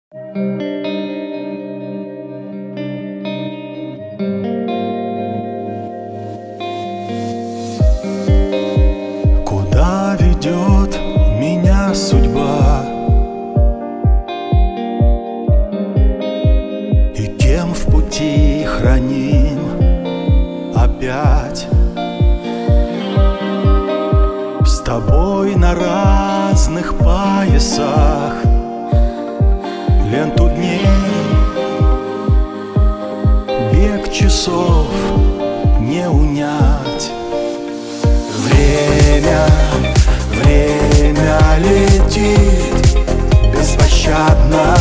Куда ведет меня судьба? И кем в пути храним опять? С тобой на разных поясах ленту дней, бег часов не унять. Время летит беспощадно,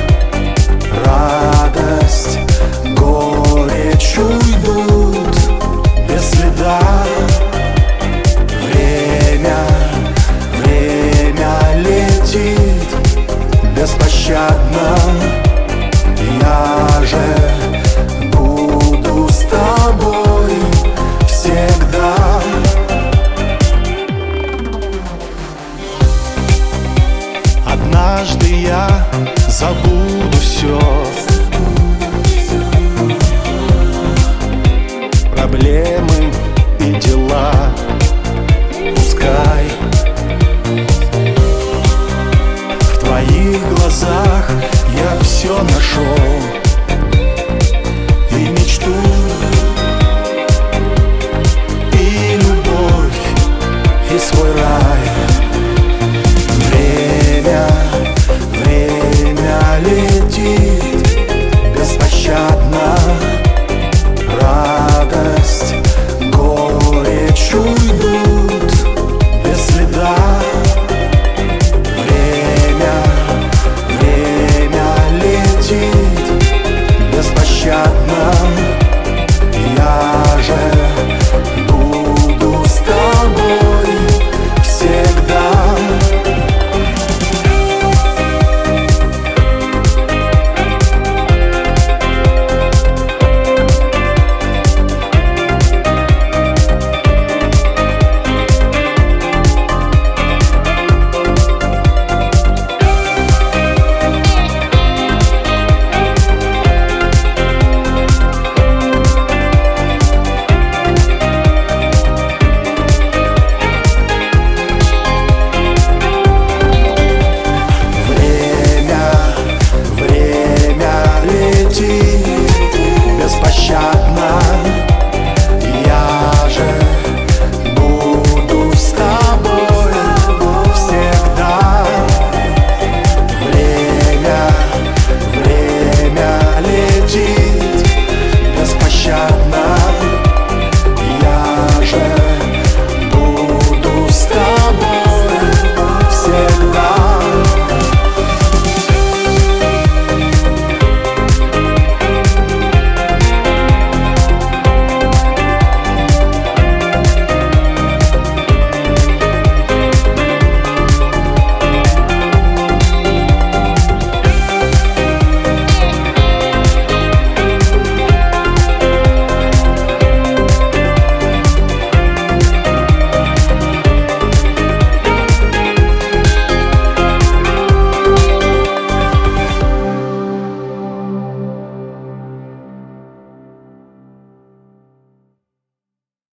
радость, горечь уйдут без следа. Время летит беспощадно, я же буду с тобой всегда. Однажды я забуду все, проблемы и дела. Пускай в твоих глазах я все нашел.